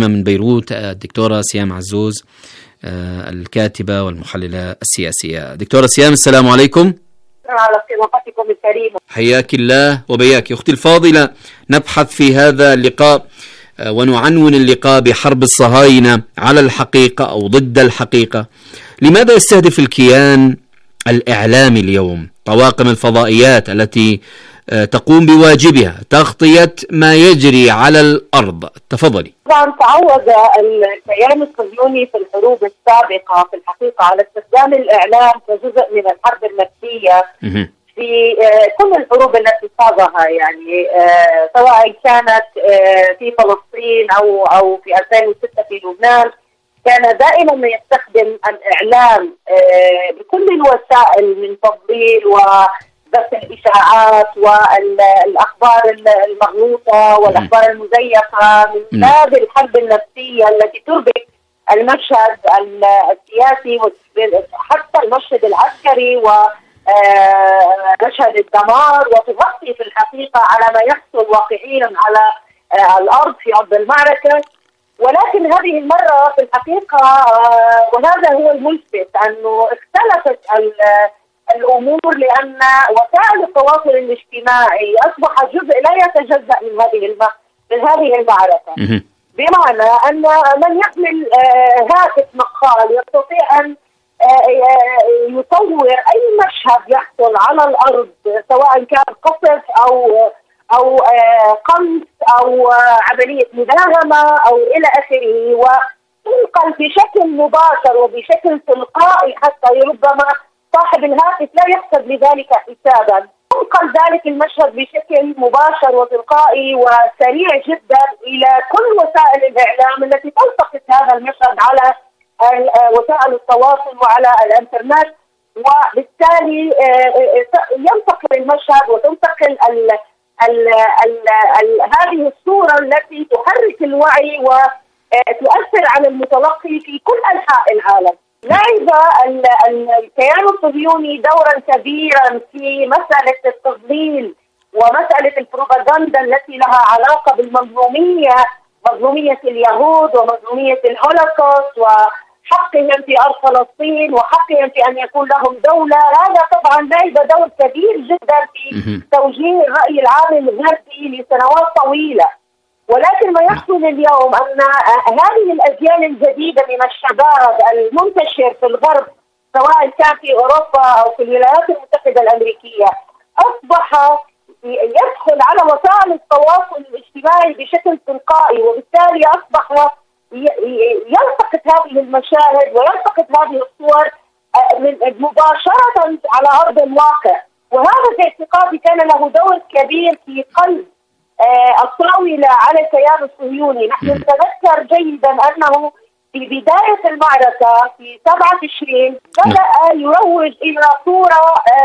هنا من بيروت الدكتورة سيام عزوز، الكاتبة والمحللة السياسية. دكتورة سيام، السلام عليكم. على صفتكم الكريمة، حياك الله وبياك. أختي الفاضلة، نبحث في هذا اللقاء ونعنون اللقاء بحرب الصهاينة على الحقيقة أو ضد الحقيقة. لماذا يستهدف الكيان الإعلامي اليوم طواقم الفضائيات التي تقوم بواجبها تغطية ما يجري على الأرض؟ تفضلي. طبعا تعود الكيان الصهيوني في الحروب السابقة في الحقيقة على استخدام الإعلام كجزء من الحرب النفسية في كل الحروب التي خاضها، يعني سواء كانت في فلسطين أو في 2006 في لبنان. كان دائما ما يستخدم الإعلام بكل الوسائل من تضليل وبث الإشاعات والأخبار المغلوطة والأخبار المزيفة من باب الحرب النفسية التي تربك المشهد السياسي حتى المشهد العسكري ومشهد الدمار، وتغطي في الحقيقة على ما يحصل واقعيا على الأرض في أرض المعركة. ولكن هذه المرة في الحقيقة وهذا هو الملفت أنه اختلفت الأمور، لأن وسائل التواصل الاجتماعي أصبح جزء لا يتجزأ من هذه المعركة. بمعنى أن من يحمل هاتف نقال يستطيع أن يصور أي مشهد يحصل على الأرض، سواء كان قصف أو قمص أو عملية مداهمة أو إلى آخره، وتنقل بشكل مباشر وبشكل تلقائي حتى ربما صاحب الهاتف لا يحسب لذلك حسابا. تنقل ذلك المشهد بشكل مباشر وتلقائي وسريع جدا إلى كل وسائل الإعلام التي تلتقط هذا المشهد على وسائل التواصل وعلى الإنترنت، وبالتالي ينتقل المشهد وتنتقل هذه الصورة التي تحرك الوعي وتؤثر على المتلقي في كل أنحاء العالم. لعب الكيان الصهيوني دورا كبيرا في مسألة التضليل ومسألة البروباغندا التي لها علاقة مظلومية اليهود ومظلومية الهولوكوست وحقهم في أرض فلسطين وحقهم في أن يكون لهم دولة. هذا طبعا لعب دور كبير جدا في توجيه الرأي العام الغربي لسنوات طويلة. ولكن ما يحصل اليوم أن هذه الأجيال الجديدة من الشباب المنتشر في الغرب، سواء كان في أوروبا أو في الولايات المتحدة الأمريكية، أصبح يدخل على وسائل التواصل الاجتماعي بشكل تلقائي، وبالتالي أصبح يلتقط هذه المشاهد ويلتقط هذه الصور مباشرة على أرض الواقع. وهذا في اعتقادي كان له دور كبير في قلب الطاولة على الكيان الصهيوني. نحن نتذكر جيدا أنه في بداية المعركة في 7 تشرين بدأ يروج إلى صورة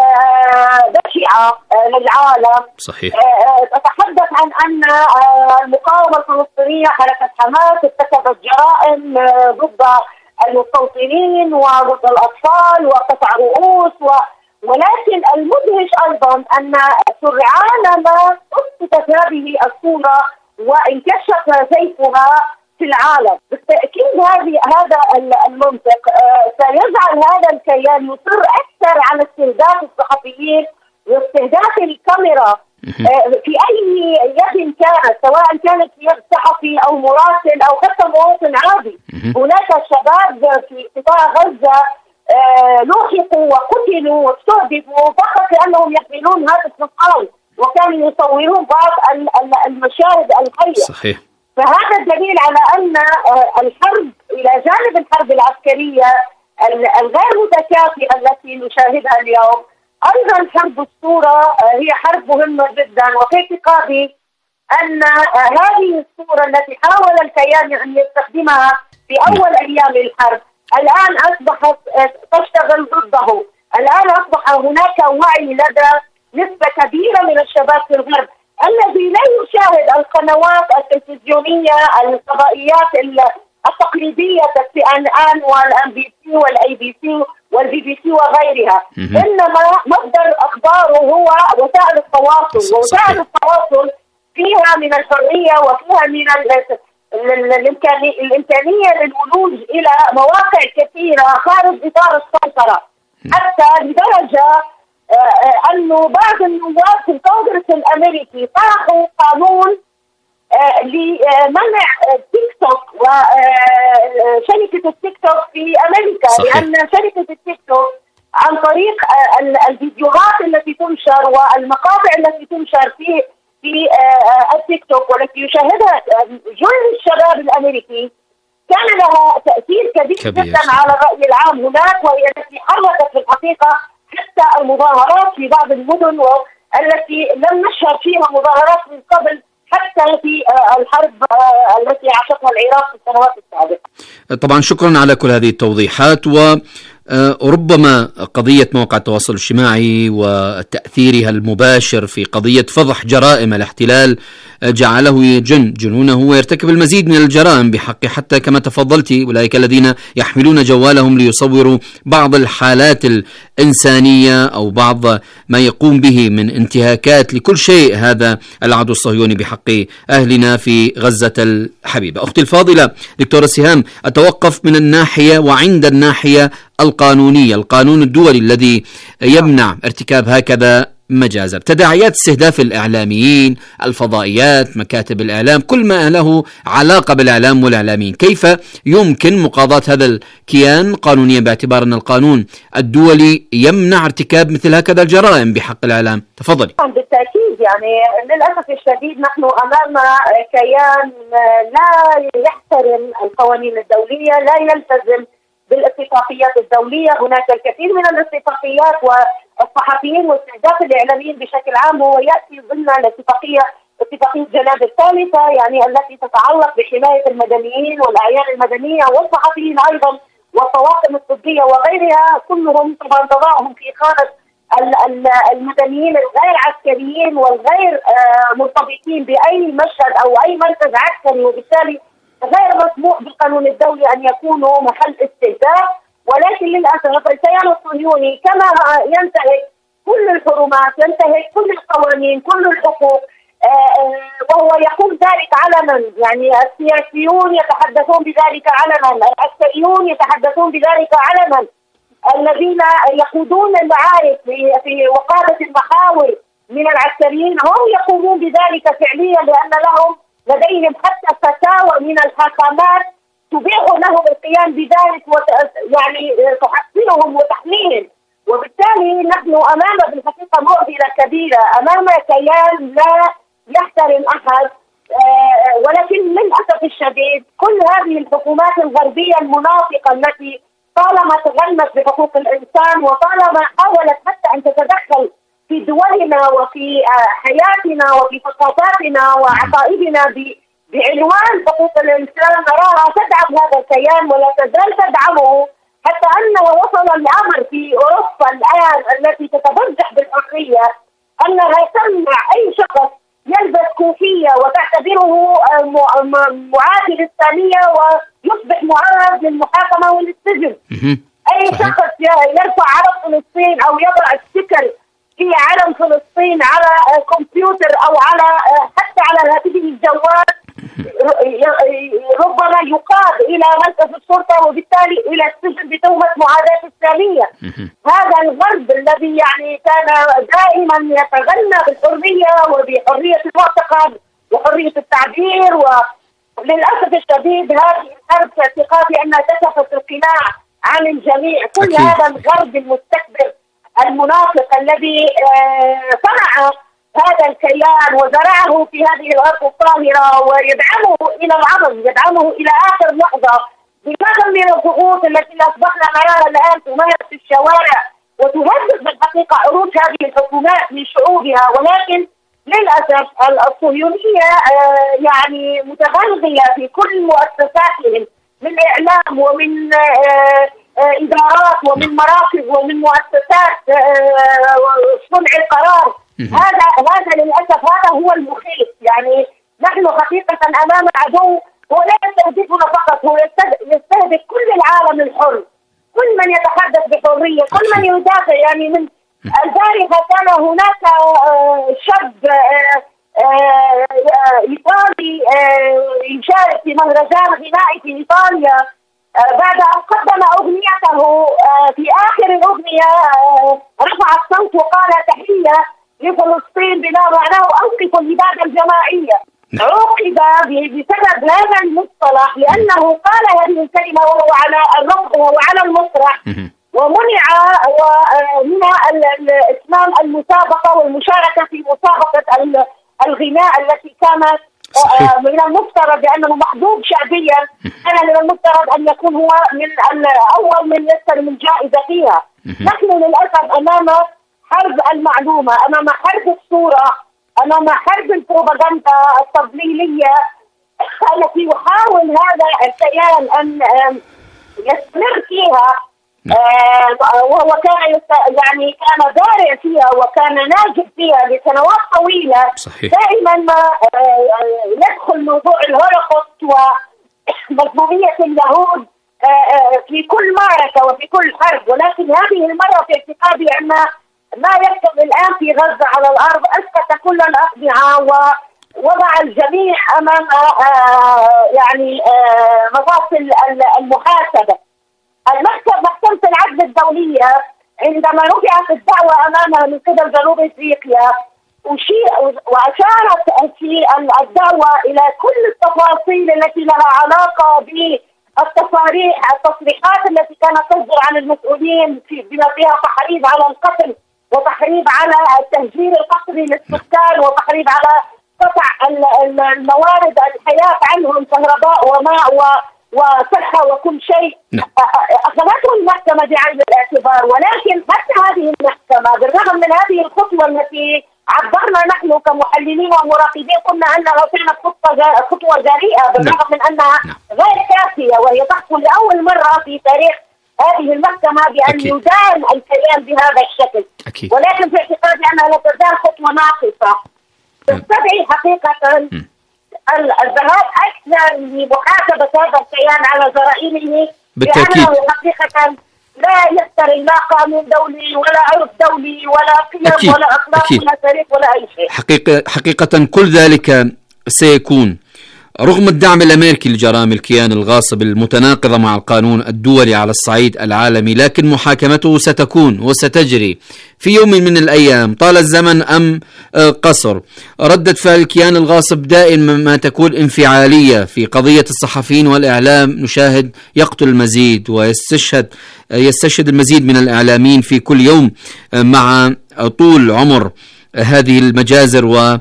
بشعة للعالم. صحيح. تتحدث عن أن المقاومة الفلسطينية حركة حماس ارتكبت جرائم ضد المستوطنين وضد الأطفال وقطع رؤوس ولكن المدهش أيضا أن سرعان ما أثبتت هذه الصورة وانكشف زيفها في العالم. بالتأكيد هذا المنطق سيجعل هذا الكيان يصر أكثر على استهداف الصحفيين واستهداف الكاميرا في أي يد كانت، سواء كانت في يد صحفي أو مراسل أو حتى مواطن عادي. هناك شباب في قطاع غزة لوحقوا وقتلوا واستهدفوا فقط لأنهم يحملون هاتف نقال وكانوا يصورون بعض المشاهد الحية. صحيح. فهذا دليل على أن الحرب إلى جانب الحرب العسكرية الغير متكافئة التي نشاهدها اليوم، أيضا حرب الصورة هي حرب مهمة جدا. وفي اعتقادي أن هذه الصورة التي حاول الكيان أن يستخدمها في أول أيام الحرب الآن أصبحت تشتغل ضده. الآن أصبح هناك وعي لدى نسبة كبيرة من الشباب في الغرب الذي لا يشاهد القنوات التلفزيونية الفضائيات التقليدية CNN والMBC والABC والBBC وغيرها، إنما مصدر أخباره هو وسائل التواصل. ووسائل التواصل فيها من الحرية وفيها من الإمكانية للولوج إلى مواقع كثيرة خارج إطار السيطرة، حتى لدرجة أنه بعض النواب في الكونغرس الأمريكي طرحوا قانون لمنع تيك توك وشركة التيك توك في أمريكا. صحيح. لأن شركة التيك توك عن طريق الفيديوهات التي تنشر والمقاطع التي تنشر في التيك توك والتي يشاهدها جل الشباب الأمريكي كان لها تأثير كبير جدا على الرأي العام هناك، وهي التي حركت في الحقيقة حتى المظاهرات في بعض المدن والتي لم نشهد فيها مظاهرات من قبل حتى في الحرب التي عاشتها العراق في السنوات السابقة. طبعا شكرا على كل هذه التوضيحات. وربما قضية مواقع التواصل الاجتماعي وتأثيرها المباشر في قضية فضح جرائم الاحتلال جعله يجن جنونه ويرتكب المزيد من الجرائم بحقه، حتى كما تفضلت أولئك الذين يحملون جوالهم ليصوروا بعض الحالات الإنسانية أو بعض ما يقوم به من انتهاكات لكل شيء هذا العدو الصهيوني بحق أهلنا في غزة الحبيبة. أختي الفاضلة دكتورة سهام، أتوقف من الناحية وعند الناحية القانونية، القانون الدولي الذي يمنع ارتكاب هكذا مجازر، تداعيات استهداف الإعلاميين، الفضائيات، مكاتب الإعلام، كل ما له علاقة بالإعلام والإعلاميين، كيف يمكن مقاضاة هذا الكيان قانونيا باعتبار أن القانون الدولي يمنع ارتكاب مثل هكذا الجرائم بحق الإعلام؟ تفضلي. بالتأكيد، يعني للأسف الشديد نحن أمام كيان لا يحترم القوانين الدولية، لا يلتزم بالاتفاقيات الدولية. هناك الكثير من الاتفاقيات والصحفيين واستهداف الإعلاميين بشكل عام هو يأتي ضمن اتفاقية جنيف الثالثة، يعني التي تتعلق بحماية المدنيين والأعيان المدنية والصحفيين أيضا والطواقم الطبية وغيرها، كلهم طبعا تضعهم في خانة المدنيين الغير عسكريين والغير مرتبطين بأي مشهد أو أي مركز عسكري، وبالتالي غير مسموح بالقانون الدولي أن يكونوا محل استهداف. ولكن للأسف الكيان الصهيوني كما ينتهك كل الحرمات، ينتهك كل القوانين، كل الحقوق، وهو يقول ذلك علنا. يعني السياسيون يتحدثون بذلك علنا، العسكريون يتحدثون بذلك علنا، الذين يقودون المعارك في وقادة المحاور من العسكريين هم يقومون بذلك فعليا، لأن لديهم حتى فتاوى من الحاكمات تبيح لهم القيام بذلك يعني تحصنهم وتحميهم. وبالتالي نحن أمام بالحقيقة معضلة كبيرة، أمام كيان لا يحترم أحد. ولكن للأسف الشديد كل هذه الحكومات الغربية المنافقة التي طالما تغنت بحقوق الإنسان وطالما حاولت حتى أن تتدخل في دولنا وفي حياتنا وفي ثقافاتنا وعقائدنا بعنوان حقوق الإنسان، نراها تدعم هذا الكيان ولا تزال تدعمه، حتى أنه وصل الأمر في أوروبا الآن التي تتبجح بالحرية أنها تمنع أي شخص يلبس كوفية وتعتبره معاد للإسلامية ويصبح معرض للمحاكمة والسجن. أي شخص يرفع علم فلسطين أو يضع ستيكر في علم فلسطين على كمبيوتر أو على حتى على هاتفه الجوال ربما يقاد إلى مركز الشرطة وبالتالي إلى السجن بتهمة معاداة إسلامية. هذا الغرب الذي يعني كان دائما يتغنى بالحرية وبحرية المعتقد وحرية التعبير، وللأسف الشديد هذه الحرب في اعتقادي أنها كشفت القناع عن الجميع. كل هذا الغرب المستكبر المنافق الذي صنع هذا الكيان وزرعه في هذه الأرض الطاهرة ويدعمه إلى العظم، يدعمه إلى آخر لحظة بكثرة من الضغوط التي أصبحنا نراها الآن تمارس في الشوارع وتهدد بالحقيقة عروج هذه الحكومات من شعوبها. ولكن للأسف الصهيونية يعني متغلغلة في كل مؤسساتهم من إعلام ومن إدارات ومن مراكز ومن مؤسسات صنع القرار. هذا للأسف هذا هو المخيف. يعني نحن حقيقة أمام عدو هو لا يستهدفنا فقط، هو يستهدف كل العالم الحر، كل من يتحدث بحرية، كل من يدافع. يعني من البارحة كان هناك شاب إيطالي يشارك في استراليا بعد أن قدم أغنيته في آخر الأغنية رفع الصوت وقال تحية لفلسطين بما معناه أوقف الإبادة الجماعية. عوقب بسبب هذا المصطلح لأنه قال هذه الكلمة وهو على المسرح، ومنع من إتمام المسابقة والمشاركة في مسابقة الغناء التي كانت من المفترض لأنه محبوب شعبيا، كان من المفترض أن يكون هو من أول من يستلم الجائزة فيها. نحن للأسف أمام حرب المعلومة، أمام حرب الصورة، أمام حرب البروباغندا التضليلية التي يحاول هذا الكيان أن يستمر فيها، وهو كان كان بارع فيها وكان ناجح فيها لسنوات طويلة. صحيح. دائما ما يدخل موضوع الهولوكوست ومظلومية اليهود في كل معركة وفي كل حرب، ولكن هذه المرة في اعتقادي أن ما يحدث الآن في غزة على الأرض أسقط كل الأقنعة ووضع الجميع أمام مفاصل المحاسبة. محكمة العدل الدولية عندما رفعت الدعوة أمامها من قبل جنوب أفريقيا وأشارت في الدعوة إلى كل التفاصيل التي لها علاقة التصريحات التي كانت تصدر عن المسؤولين بما فيها تحريض على القتل وتحريض على التهجير القسري للسكان وتحريض على قطع الموارد الحياة عنهم، كهرباء وماء وصحة وكل شيء. أخذته المحكمة بعين الاعتبار، ولكن حتى هذه المحكمة بالرغم من هذه الخطوة التي عبرنا نحن كمحللين ومراقبين قلنا أنها كانت خطوة جريئة بالرغم من أنها غير كافية، وهي تحصل لأول مرة في تاريخ هذه المحكمة بأن يدان الكيان بهذا الشكل. ولكن في اعتقادي أنها لا تزال خطوة ناقصة تستدعي حقيقة الذهاب أكثر لمحاسبة هذا الكيان على جرائمه، لأنه حقيقة لا يفتري لا قانون دولي ولا عرف دولي ولا قيم ولا أخلاق ولا تاريخ ولا أي شيء. حقيقة كل ذلك سيكون رغم الدعم الأمريكي لجرائم الكيان الغاصب المتناقضة مع القانون الدولي على الصعيد العالمي، لكن محاكمته ستكون وستجري في يوم من الأيام طال الزمن أم قصر. ردة فعل الكيان الغاصب دائما ما تكون انفعالية. في قضية الصحفيين والإعلام نشاهد يقتل المزيد ويستشهد المزيد من الإعلاميين في كل يوم مع طول عمر هذه المجازر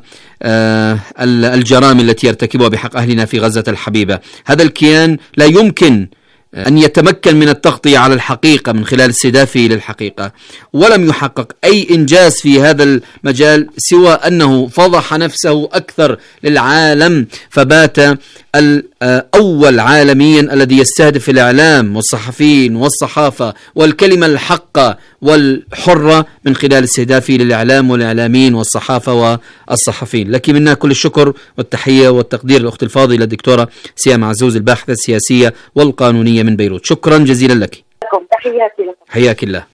والجرائم التي يرتكبها بحق أهلنا في غزة الحبيبة. هذا الكيان لا يمكن أن يتمكن من التغطية على الحقيقة من خلال استهدافه للحقيقة، ولم يحقق أي إنجاز في هذا المجال سوى أنه فضح نفسه أكثر للعالم، فبات الأول عالميا الذي يستهدف الإعلام والصحفيين والصحافة والكلمة الحقة والحرة من خلال استهدافه للإعلام والإعلاميين والصحافة والصحفيين. لك منا كل الشكر والتحية والتقدير الأخت الفاضلة الدكتورة سيام عزوز، الباحثة السياسية والقانونية من بيروت. شكرا جزيلا لك. تحياتي لكم. حياك الله.